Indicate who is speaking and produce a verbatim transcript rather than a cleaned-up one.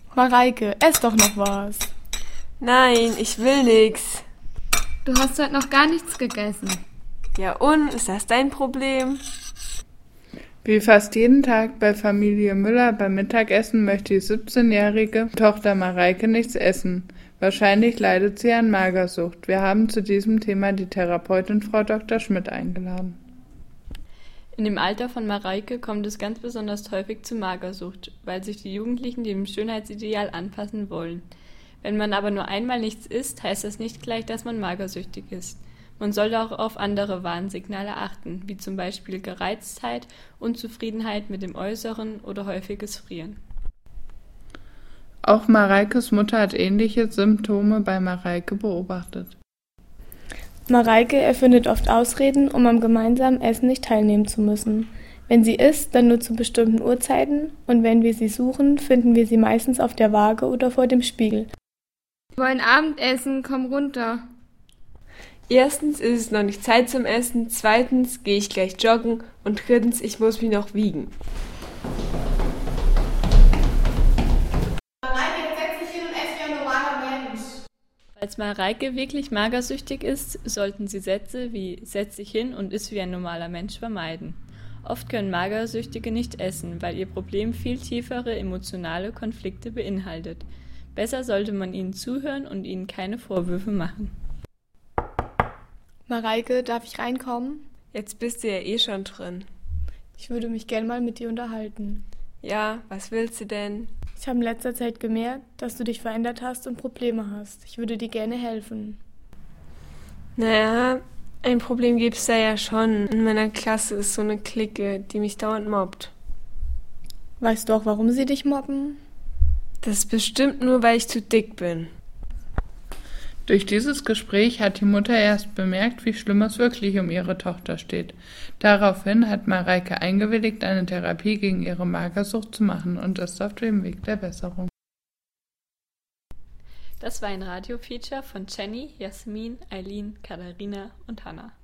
Speaker 1: Mareike, ess doch noch was.
Speaker 2: Nein, ich will nix.
Speaker 3: Du hast heute noch gar nichts gegessen.
Speaker 2: Ja und? Ist das dein Problem?
Speaker 4: Wie fast jeden Tag bei Familie Müller beim Mittagessen möchte die siebzehnjährige Tochter Mareike nichts essen. Wahrscheinlich leidet sie an Magersucht. Wir haben zu diesem Thema die Therapeutin Frau Doktor Schmidt eingeladen.
Speaker 5: In dem Alter von Mareike kommt es ganz besonders häufig zu Magersucht, weil sich die Jugendlichen dem Schönheitsideal anpassen wollen. Wenn man aber nur einmal nichts isst, heißt das nicht gleich, dass man magersüchtig ist. Man sollte auch auf andere Warnsignale achten, wie zum Beispiel Gereiztheit, Unzufriedenheit mit dem Äußeren oder häufiges Frieren.
Speaker 4: Auch Mareikes Mutter hat ähnliche Symptome bei Mareike beobachtet.
Speaker 1: Mareike erfindet oft Ausreden, um am gemeinsamen Essen nicht teilnehmen zu müssen. Wenn sie isst, dann nur zu bestimmten Uhrzeiten und wenn wir sie suchen, finden wir sie meistens auf der Waage oder vor dem Spiegel.
Speaker 3: Wir wollen Abendessen, komm runter.
Speaker 2: Erstens ist es noch nicht Zeit zum Essen, zweitens gehe ich gleich joggen und drittens, ich muss mich noch wiegen.
Speaker 6: Mareike, setz dich hin und ess wie ein normaler Mensch.
Speaker 5: Falls Mareike wirklich magersüchtig ist, sollten Sie Sätze wie „setz dich hin und iss wie ein normaler Mensch“ vermeiden. Oft können Magersüchtige nicht essen, weil ihr Problem viel tiefere emotionale Konflikte beinhaltet. Besser sollte man ihnen zuhören und ihnen keine Vorwürfe machen.
Speaker 1: Mareike, darf ich reinkommen?
Speaker 2: Jetzt bist du ja eh schon drin.
Speaker 1: Ich würde mich gern mal mit dir unterhalten.
Speaker 2: Ja, was willst du denn?
Speaker 1: Ich habe in letzter Zeit gemerkt, dass du dich verändert hast und Probleme hast. Ich würde dir gerne helfen.
Speaker 2: Naja, ein Problem gibt's da ja schon. In meiner Klasse ist so eine Clique, die mich dauernd mobbt.
Speaker 1: Weißt du auch, warum sie dich mobben?
Speaker 2: Das ist bestimmt nur, weil ich zu dick bin.
Speaker 4: Durch dieses Gespräch hat die Mutter erst bemerkt, wie schlimm es wirklich um ihre Tochter steht. Daraufhin hat Mareike eingewilligt, eine Therapie gegen ihre Magersucht zu machen und ist auf dem Weg der Besserung.
Speaker 5: Das war ein Radiofeature von Jenny, Jasmin, Eileen, Katharina und Hannah.